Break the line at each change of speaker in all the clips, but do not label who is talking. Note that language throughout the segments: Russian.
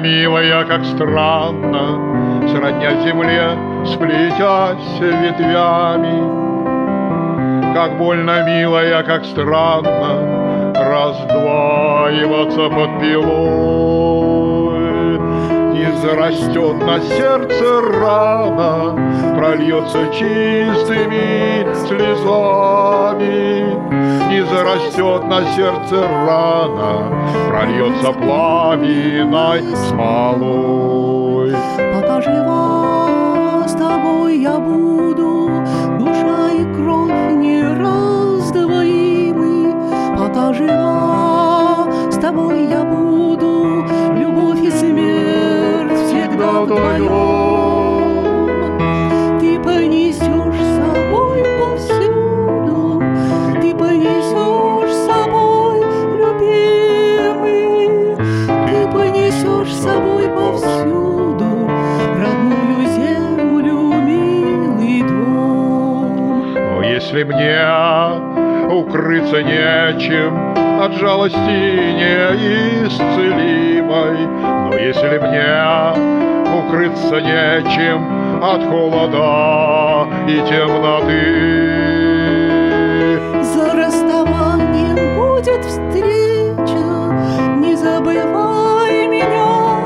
милая, как странно, сродня земле, сплетясь ветвями. Как больно, милая, как странно раздваиваться под пилой. Не зарастет на сердце рана, прольется чистыми слезами. Не зарастет на сердце рана, прольется пламенной смолой.
Пока жива с тобой я буду, душа и кровь нераздвоимы. Пока жива с тобой я буду, любовь и смерть всегда вдвоем. Ты понесешь с собой повсюду, ты понесешь с собой, любимый, ты понесешь с собой повсюду родную землю, милый дом.
Но если мне укрыться нечем от жалости неисцелимой, но если мне укрыться нечем от холода и темноты,
за расставанием будет встреча, не забывай меня,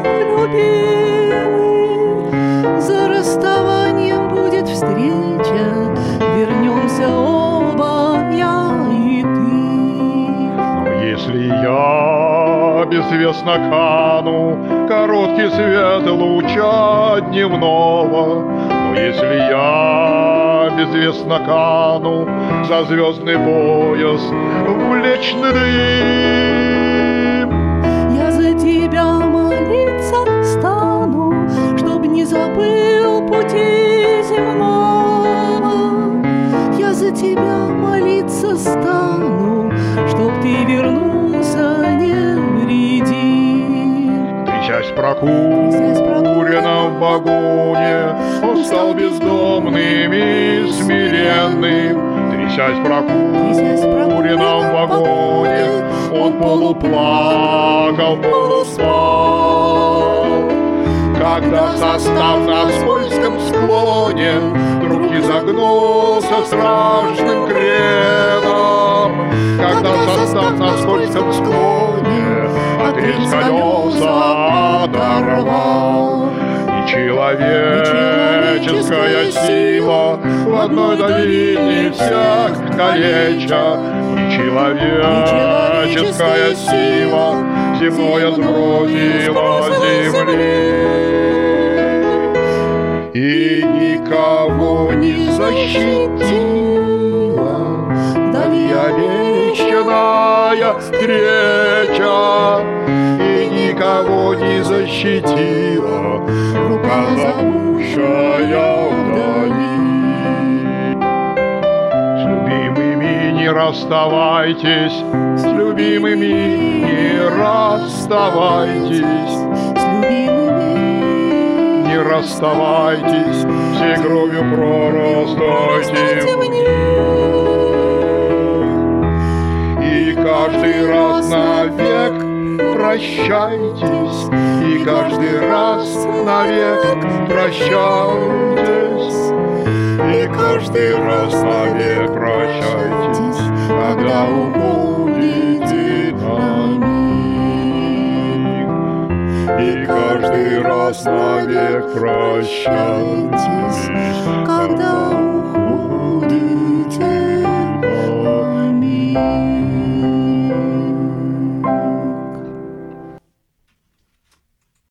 любимый. За расставанием будет встреча, вернемся оба, я и ты.
но если я безвестно кану, короткий свет луча дневного, но если я безвестно кану за звездный пояс в млечный дым,
Я за тебя молиться стану, чтоб не забыл пути земного. Я за тебя молиться стану, чтоб ты вернулся невредим.
трясясь прокуренном в вагоне, он стал бездомным и смиренным. Трясясь прокуренном в вагоне, он полуплакал, полуспал. Когда состав на скользком склоне вдруг изогнулся страшным креном, когда состав на скользком склоне от рельс колеса оторвал, и человеческая сила в одной долине всех калеча, и человеческая сила земное сбросила с земли, и никого не защитила вдали обещанная встреча, и никого не защитила рука, зовущая вдали. С любимыми не расставайтесь, с любимыми не расставайтесь,
С любимыми
не расставайтесь, всей кровью прорастайте в них. И каждый раз навек прощайтесь, и каждый раз навек прощайтесь, и каждый раз навек прощайтесь, когда уходите на миг. И каждый раз навек прощайтесь,
когда